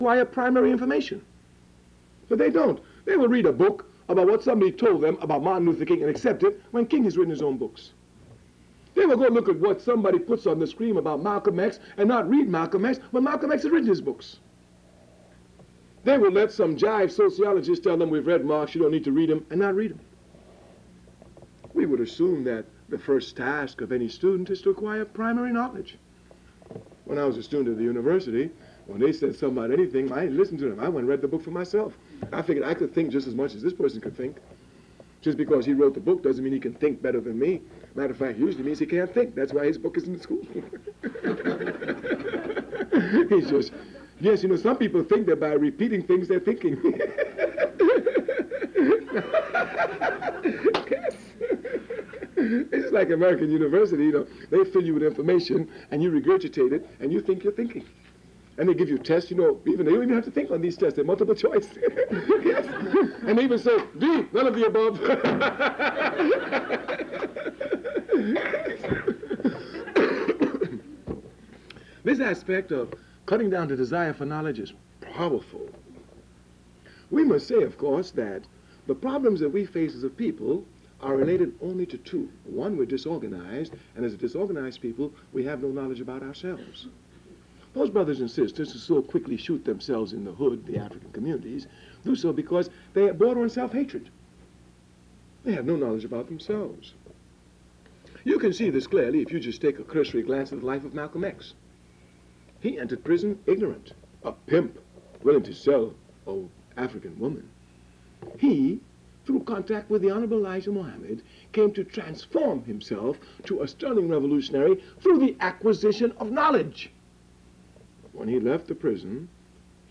acquire primary information. But they don't. They will read a book about what somebody told them about Martin Luther King and accept it when King has written his own books. They will go look at what somebody puts on the screen about Malcolm X and not read Malcolm X when Malcolm X has written his books. They will let some jive sociologist tell them we've read Marx, you don't need to read him, and not read him. We would assume that the first task of any student is to acquire primary knowledge. When I was a student at the university, when they said something about anything, I didn't listen to them. I went and read the book for myself. I figured I could think just as much as this person could think. Just because he wrote the book doesn't mean he can think better than me. Matter of fact, usually means he can't think. That's why his book isn't in school. He's just, yes, you know, some people think that by repeating things they're thinking. Yes. It's like American University, you know, they fill you with information and you regurgitate it and you think you're thinking. And they give you tests, you know, even they don't even have to think on these tests, they're multiple choice. Yes. And they even say, D, none of the above. This aspect of cutting down the desire for knowledge is powerful. We must say, of course, that the problems that we face as a people are related only to two. One, we're disorganized, and as a disorganized people, we have no knowledge about ourselves. Those brothers and sisters who so quickly shoot themselves in the hood, the African communities, do so because they border on self-hatred. They have no knowledge about themselves. You can see this clearly if you just take a cursory glance at the life of Malcolm X. He entered prison ignorant, a pimp, willing to sell an African woman. He, through contact with the Honorable Elijah Muhammad, came to transform himself to a sterling revolutionary through the acquisition of knowledge. When he left the prison,